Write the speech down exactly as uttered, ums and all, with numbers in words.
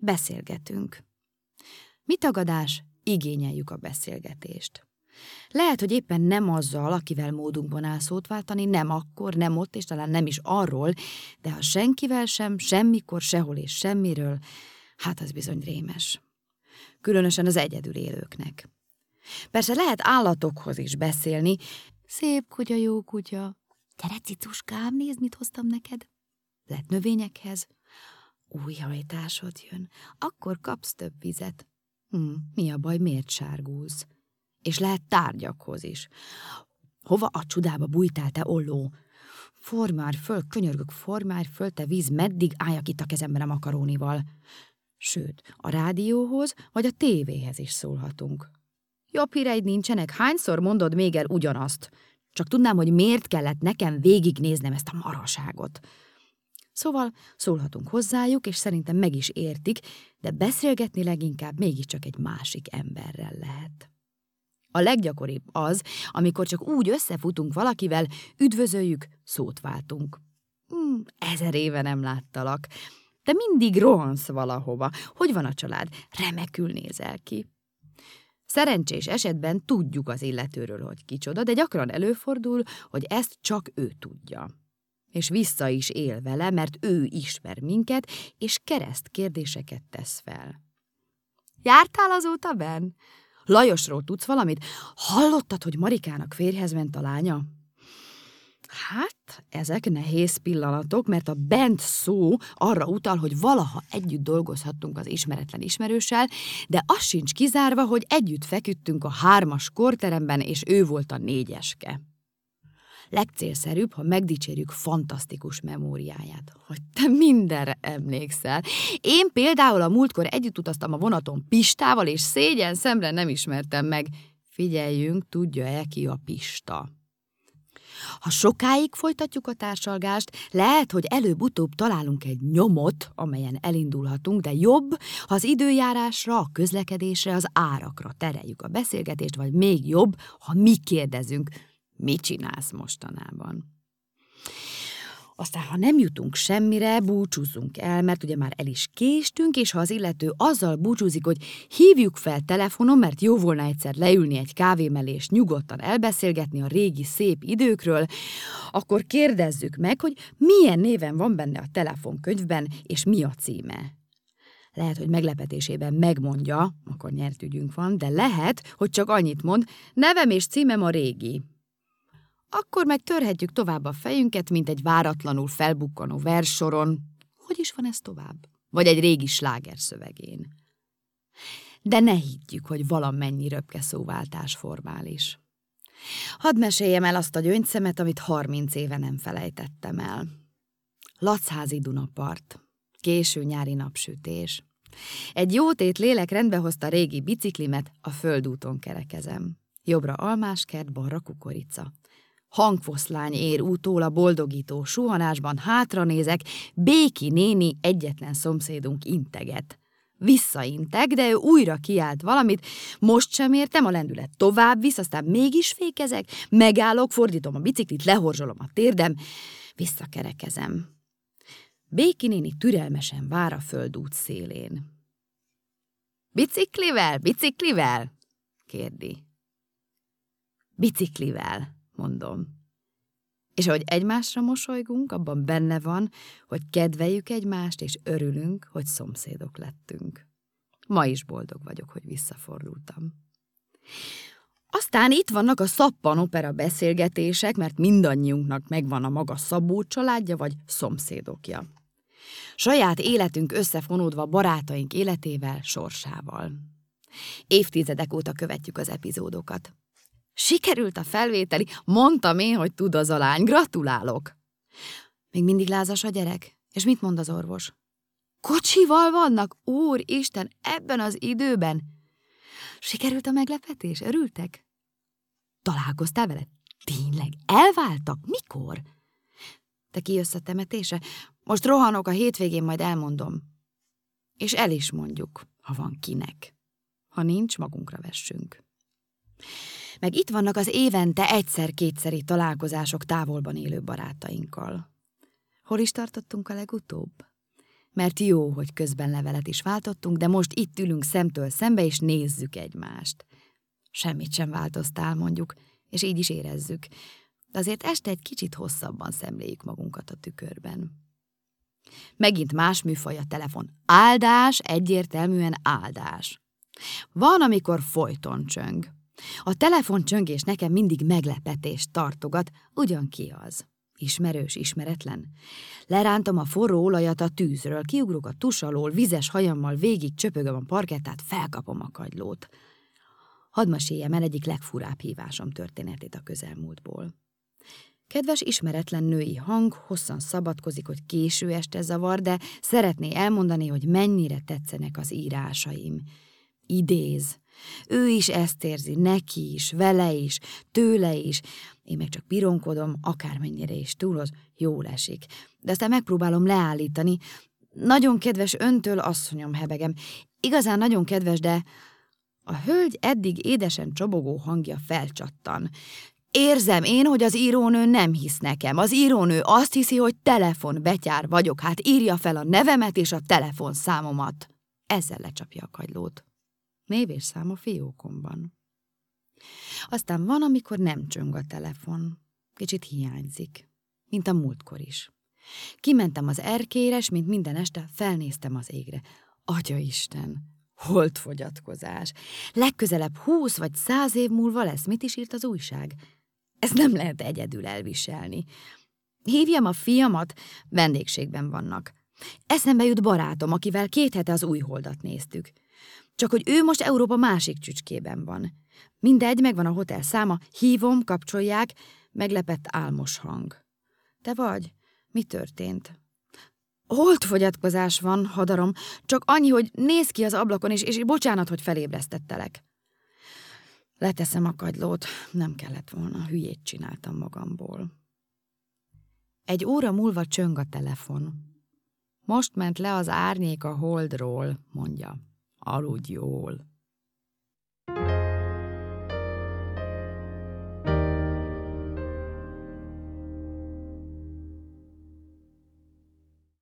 beszélgetünk. Mi tagadás? Igényeljük a beszélgetést. Lehet, hogy éppen nem azzal, akivel módunkban áll szót váltani, nem akkor, nem ott, és talán nem is arról, de ha senkivel sem, semmikor, sehol és semmiről, hát az bizony rémes. Különösen az egyedül élőknek. Persze lehet állatokhoz is beszélni. Szép kutya, jó kutya. Gyere, cicuskám, nézd, mit hoztam neked. Lehet növényekhez. Új hajtásod jön. Akkor kapsz több vizet. Hm, mi a baj, miért sárgulsz? És lehet tárgyakhoz is. Hova a csudába bújtál, te olló? Formálj föl, könyörgök, formálj föl, te víz, meddig álljak itt a kezemben a makarónival? Sőt, a rádióhoz vagy a tévéhez is szólhatunk. Jobb híreid nincsenek, hányszor mondod még el ugyanazt? Csak tudnám, hogy miért kellett nekem végignéznem ezt a maraságot. Szóval szólhatunk hozzájuk, és szerintem meg is értik, de beszélgetni leginkább mégiscsak egy másik emberrel lehet. A leggyakoribb az, amikor csak úgy összefutunk valakivel, üdvözöljük, szót váltunk. Hmm, ezer éve nem láttalak. Te mindig rohansz valahova. Hogy van a család? Remekül nézel ki. Szerencsés esetben tudjuk az illetőről, hogy kicsoda, de gyakran előfordul, hogy ezt csak ő tudja. És vissza is él vele, mert ő ismer minket, és kereszt kérdéseket tesz fel. Jártál azóta benn? Lajosról tudsz valamit? Hallottad, hogy Marikának férjhez ment a lánya? Hát, ezek nehéz pillanatok, mert a bent szó arra utal, hogy valaha együtt dolgozhattunk az ismeretlen ismerőssel, de az sincs kizárva, hogy együtt feküdtünk a hármas korteremben, és ő volt a négyeske. Legcélszerűbb, ha megdicsérjük fantasztikus memóriáját, hogy te mindenre emlékszel. Én például a múltkor együtt utaztam a vonaton Pistával, és szégyen szemre nem ismertem meg. Figyeljünk, tudja-e ki a Pista? Ha sokáig folytatjuk a társalgást, lehet, hogy előbb-utóbb találunk egy nyomot, amelyen elindulhatunk, de jobb, ha az időjárásra, a közlekedésre, az árakra tereljük a beszélgetést, vagy még jobb, ha mi kérdezünk, mit csinálsz mostanában. Aztán, ha nem jutunk semmire, búcsúzzunk el, mert ugye már el is késtünk, és ha az illető azzal búcsúzik, hogy hívjuk fel telefonon, mert jó volna egyszer leülni egy kávé mellé és nyugodtan elbeszélgetni a régi szép időkről, akkor kérdezzük meg, hogy milyen néven van benne a telefonkönyvben, és mi a címe. Lehet, hogy meglepetésében megmondja, akkor nyert ügyünk van, de lehet, hogy csak annyit mond, nevem és címem a régi. Akkor meg törhetjük tovább a fejünket, mint egy váratlanul felbukkanó verssoron. Hogy is van ez tovább? Vagy egy régi sláger szövegén. De ne higgyük, hogy valamennyi röpke szóváltás formális. Hadd meséljem el azt a gyöngyszemet, amit harminc éve nem felejtettem el. Lacházi Dunapart. Késő nyári napsütés. Egy jótét lélek rendbe hozta régi biciklimet, a földúton kerekezem. Jobbra almáskert, balra kukorica. Hangfoszlány ér útól a boldogító suhanásban, hátra nézek, Béki néni egyetlen szomszédunk integet. Visszainteg, de ő újra kiált valamit, most sem értem, a lendület tovább visz, aztán mégis fékezek, megállok, fordítom a biciklit, lehorzsolom a térdem, visszakerekezem. Béki néni türelmesen vár a földút szélén. Biciklivel, biciklivel? Kérdi. Biciklivel, mondom. És ahogy egymásra mosolygunk, abban benne van, hogy kedveljük egymást, és örülünk, hogy szomszédok lettünk. Ma is boldog vagyok, hogy visszafordultam. Aztán itt vannak a szappanopera beszélgetések, mert mindannyiunknak megvan a maga Szabó családja vagy szomszédokja. Saját életünk összefonódva barátaink életével, sorsával. Évtizedek óta követjük az epizódokat. Sikerült a felvételi, mondtam én, hogy tud az a lány, gratulálok. Még mindig lázas a gyerek? És mit mond az orvos? Kocsival vannak? Úristen, ebben az időben? Sikerült a meglepetés? Örültek? Találkoztál vele? Tényleg? Elváltak? Mikor? Te kijössz a temetésre? Most rohanok, a hétvégén majd elmondom. És el is mondjuk, ha van kinek. Ha nincs, magunkra vessünk. Meg itt vannak az évente egyszer-kétszeri találkozások távolban élő barátainkkal. Hol is tartottunk a legutóbb? Mert jó, hogy közben levelet is váltottunk, de most itt ülünk szemtől szembe, és nézzük egymást. Semmit sem változtál, mondjuk, és így is érezzük. De azért este egy kicsit hosszabban szemléljük magunkat a tükörben. Megint más műfaj a telefon. Áldás, egyértelműen áldás. Van, amikor folyton csöng. A telefoncsöngés nekem mindig meglepetést tartogat, ugyan ki az. Ismerős, ismeretlen. Lerántom a forró olajat a tűzről, kiugrok a tus alól, vizes hajammal végig csöpögöm a parkettát, felkapom a kagylót. Hadd meséljem el egyik legfurább hívásom történetét a közelmúltból. Kedves ismeretlen női hang hosszan szabadkozik, hogy késő este zavar, de szeretné elmondani, hogy mennyire tetszenek az írásaim. Idéz. Ő is ezt érzi, neki is, vele is, tőle is. Én meg csak pironkodom, akármennyire is túloz, jól esik. De aztán megpróbálom leállítani. Nagyon kedves öntől, asszonyom, hebegem. Igazán nagyon kedves, de a hölgy eddig édesen csobogó hangja felcsattan. Érzem én, hogy az írónő nem hisz nekem. Az írónő azt hiszi, hogy telefonbetyár vagyok, hát írja fel a nevemet és a telefonszámomat. Ezzel lecsapja a kagylót. Név és szám a fiókomban. Aztán van, amikor nem csöng a telefon. Kicsit hiányzik, mint a múltkor is. Kimentem az erkélyre, s mint minden este felnéztem az égre. Atyaisten, holdfogyatkozás. Legközelebb húsz vagy száz év múlva lesz, mit is írt az újság? Ezt nem lehet egyedül elviselni. Hívjam a fiamat, vendégségben vannak. Eszembe jut barátom, akivel két hete az új holdat néztük. Csak hogy ő most Európa másik csücskében van. Mindegy, megvan a hotel száma, hívom, kapcsolják, meglepett álmos hang. Te vagy? Mi történt? Holdfogyatkozás van, hadarom, csak annyi, hogy nézz ki az ablakon, és, és bocsánat, hogy felébresztettelek. Leteszem a kagylót, nem kellett volna, hülyét csináltam magamból. Egy óra múlva csöng a telefon. Most ment le az árnyék a holdról, mondja. Aludj jól.